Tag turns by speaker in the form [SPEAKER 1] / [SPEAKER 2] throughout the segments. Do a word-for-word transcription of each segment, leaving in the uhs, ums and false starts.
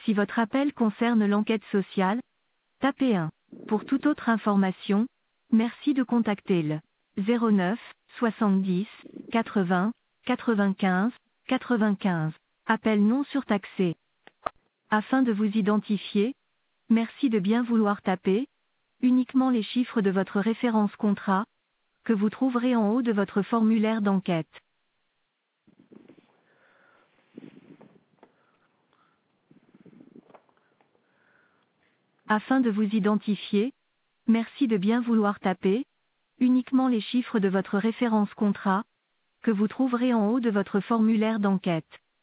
[SPEAKER 1] Si votre appel concerne l'enquête sociale, tapez un. Pour toute autre information, merci de contacter le zéro neuf soixante-dix quatre-vingts quatre-vingt-quinze quatre-vingt-quinze. Appel non surtaxé. Afin de vous identifier, merci de bien vouloir taper uniquement les chiffres de votre référence contrat, que vous trouverez en haut de votre formulaire d'enquête. Afin de vous identifier, merci de bien vouloir taper uniquement les chiffres de votre référence contrat, que vous trouverez en haut de votre formulaire d'enquête.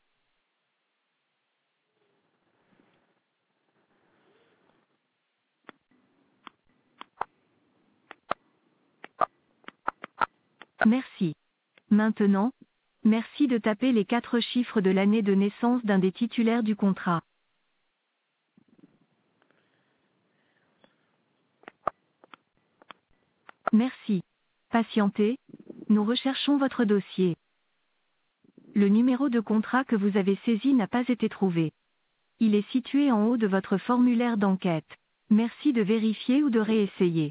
[SPEAKER 1] Merci. Maintenant, merci de taper les quatre chiffres de l'année de naissance d'un des titulaires du contrat. Merci. Patientez, nous recherchons votre dossier. Le numéro de contrat que vous avez saisi n'a pas été trouvé. Il est situé en haut de votre formulaire d'enquête. Merci de vérifier ou de réessayer.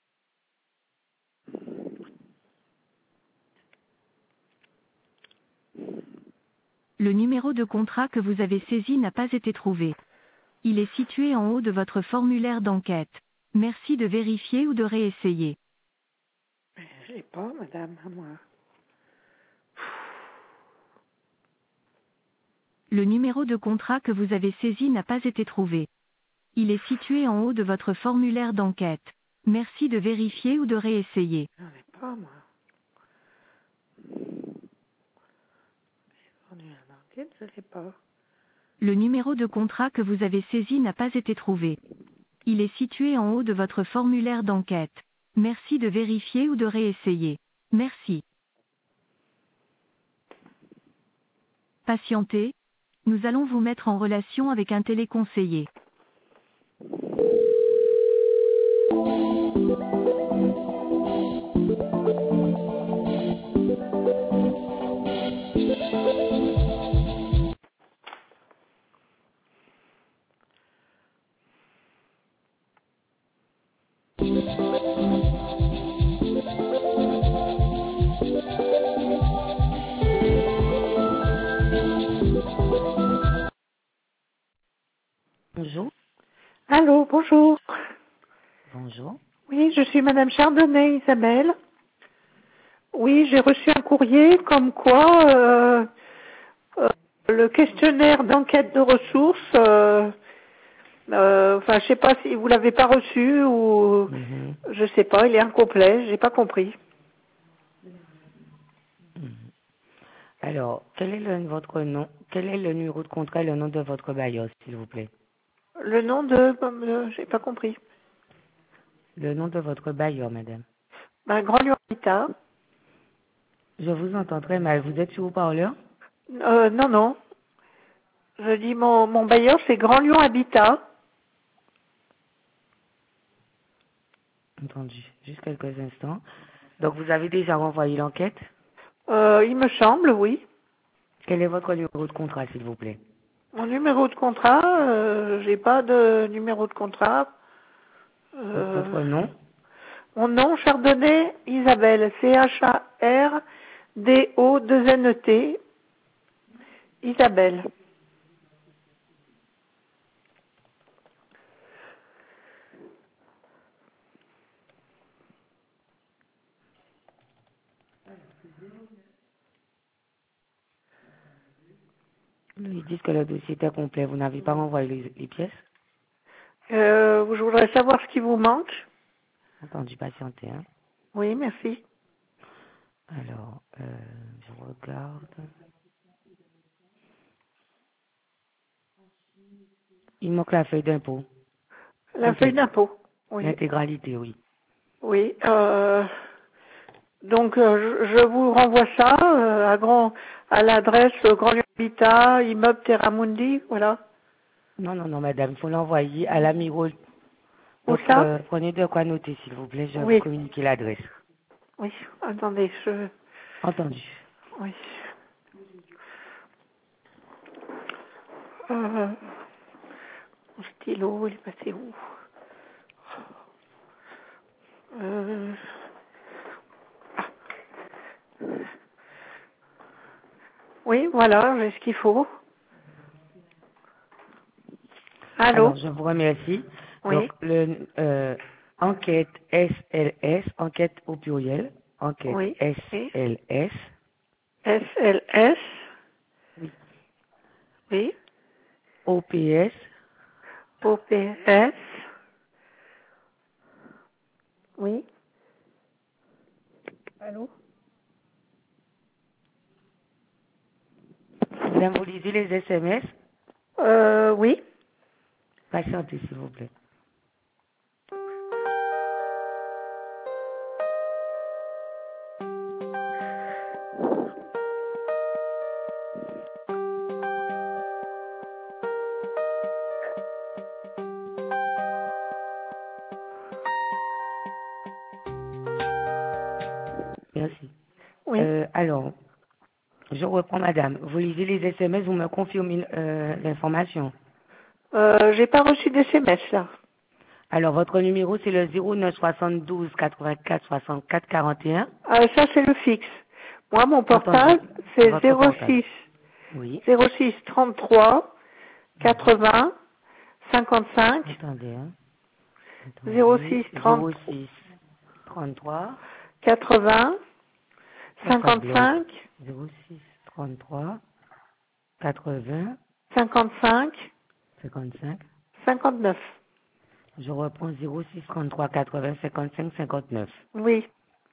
[SPEAKER 1] Le numéro de contrat que vous avez saisi n'a pas été trouvé. Il est situé en haut de votre formulaire d'enquête. Merci de vérifier ou de réessayer.
[SPEAKER 2] Je sais pas, madame, à moi.
[SPEAKER 1] Le numéro de contrat que vous avez saisi n'a pas été trouvé. Il est situé en haut de votre formulaire d'enquête. Merci de vérifier ou de réessayer.
[SPEAKER 2] J'en ai pas, moi. On est en enquête, je sais pas.
[SPEAKER 1] Le numéro de contrat que vous avez saisi n'a pas été trouvé. Il est situé en haut de votre formulaire d'enquête. Merci de vérifier ou de réessayer. Merci. Patientez. Nous allons vous mettre en relation avec un téléconseiller.
[SPEAKER 3] Bonjour.
[SPEAKER 2] Allô, bonjour.
[SPEAKER 3] Bonjour.
[SPEAKER 2] Oui, je suis madame Chardonnay, Isabelle. Oui, j'ai reçu un courrier comme quoi euh, euh, le questionnaire d'enquête de ressources, euh, euh, enfin, je sais pas si vous l'avez pas reçu ou
[SPEAKER 3] Mhm.
[SPEAKER 2] je sais pas, il est incomplet, j'ai pas compris.
[SPEAKER 3] Mhm. Alors, quel est le, votre nom, quel est le numéro de contrat et le nom de votre bailleur, s'il vous plaît?
[SPEAKER 2] Le nom de, euh, j'ai pas compris.
[SPEAKER 3] Le nom de votre bailleur, madame.
[SPEAKER 2] Ben, Grand Lyon Habitat.
[SPEAKER 3] Je vous entends très mal. Vous êtes sur haut-parleur?
[SPEAKER 2] Euh, non, non. Je dis mon, mon bailleur, c'est Grand Lyon Habitat.
[SPEAKER 3] Entendu. Juste quelques instants. Donc, vous avez déjà renvoyé l'enquête?
[SPEAKER 2] Euh, il me semble, oui.
[SPEAKER 3] Quel est votre numéro de contrat, s'il vous plaît?
[SPEAKER 2] Mon numéro de contrat, euh, j'ai pas de numéro de contrat. Euh,
[SPEAKER 3] Votre nom?
[SPEAKER 2] mon nom, Chardonnay Isabelle, C H A R D O deux N E T, Isabelle.
[SPEAKER 3] Ils disent que le dossier est complet. Vous n'avez pas renvoyé les, les pièces?
[SPEAKER 2] Euh, je voudrais savoir ce qui vous manque.
[SPEAKER 3] Entendu, patienter, hein.
[SPEAKER 2] Oui, merci.
[SPEAKER 3] Alors, euh, je regarde. Il manque la feuille d'impôt.
[SPEAKER 2] La feuille
[SPEAKER 3] Complète.
[SPEAKER 2] d'impôt. Oui.
[SPEAKER 3] L'intégralité, oui.
[SPEAKER 2] Oui. Euh, donc, euh, je, je vous renvoie ça euh, à grand, à l'adresse euh, Grand Lyon Habitat, immeuble Terramundi, voilà.
[SPEAKER 3] Non, non, non, madame, il faut l'envoyer à l'Amiro.
[SPEAKER 2] Où
[SPEAKER 3] Donc,
[SPEAKER 2] ça?
[SPEAKER 3] euh, prenez de quoi noter, s'il vous plaît. Je vais vous
[SPEAKER 2] Oui.
[SPEAKER 3] communiquer l'adresse.
[SPEAKER 2] Oui. Attendez, je...
[SPEAKER 3] Entendu.
[SPEAKER 2] Oui. Euh, stylo, il est passé où? euh... ah. Oui, voilà, j'ai ce qu'il faut. Allô?
[SPEAKER 3] Alors, je vous remercie.
[SPEAKER 2] Oui,
[SPEAKER 3] Donc, le, euh, enquête S L S, enquête au pluriel, enquête
[SPEAKER 2] oui, oui.
[SPEAKER 3] S L S,
[SPEAKER 2] S L S,
[SPEAKER 3] oui,
[SPEAKER 2] oui.
[SPEAKER 3] O P S,
[SPEAKER 2] O P S, oui. Allô?
[SPEAKER 3] Madame, vous lisez les S M S?
[SPEAKER 2] Euh, oui.
[SPEAKER 3] Patientez, s'il vous plaît. Merci.
[SPEAKER 2] Oui.
[SPEAKER 3] Euh, alors, je reprends, madame. Vous lisez les S M S, vous me confirmez euh, l'information.
[SPEAKER 2] Euh, j'ai pas reçu d'S M S là.
[SPEAKER 3] Alors, votre numéro, c'est le zéro neuf soixante-douze quatre-vingt-quatre soixante-quatre quarante et un.
[SPEAKER 2] Ah, ça c'est le fixe. Moi, mon
[SPEAKER 3] Entendu.
[SPEAKER 2] portable, c'est
[SPEAKER 3] Votre portable.
[SPEAKER 2] zéro six
[SPEAKER 3] Oui.
[SPEAKER 2] zéro six trente-trois
[SPEAKER 3] Mhm.
[SPEAKER 2] quatre-vingts cinquante-cinq
[SPEAKER 3] Attendez, hein.
[SPEAKER 2] zéro
[SPEAKER 3] Attendez.
[SPEAKER 2] six trente
[SPEAKER 3] zéro six trente-trois.
[SPEAKER 2] quatre-vingts
[SPEAKER 3] Ça, ça bloque.
[SPEAKER 2] cinquante-cinq
[SPEAKER 3] zéro six trente-trois quatre-vingts
[SPEAKER 2] cinquante-cinq
[SPEAKER 3] cinquante-cinq.
[SPEAKER 2] cinquante-neuf.
[SPEAKER 3] Je reprends zéro six trente-trois quatre-vingts cinquante-cinq cinquante-neuf.
[SPEAKER 2] Oui,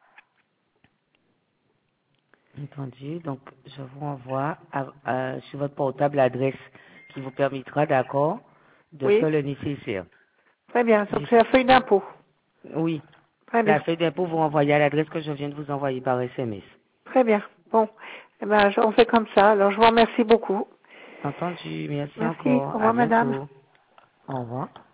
[SPEAKER 3] Entendu. Donc, je vous envoie à- à- sur votre portable l'adresse qui vous permettra, d'accord, de
[SPEAKER 2] oui.
[SPEAKER 3] faire le nécessaire.
[SPEAKER 2] Très bien. Donc
[SPEAKER 3] J'ai-
[SPEAKER 2] c'est la feuille d'impôt.
[SPEAKER 3] Oui.
[SPEAKER 2] Très
[SPEAKER 3] La
[SPEAKER 2] bien.
[SPEAKER 3] feuille d'impôt, vous envoyez à l'adresse que je viens de vous envoyer par S M S.
[SPEAKER 2] Très bien. Bon. Eh ben, je- on fait comme ça. Alors je vous remercie beaucoup.
[SPEAKER 3] Entendu. Merci
[SPEAKER 2] Merci. Au
[SPEAKER 3] encore. À
[SPEAKER 2] revoir, madame.
[SPEAKER 3] bientôt. Au revoir.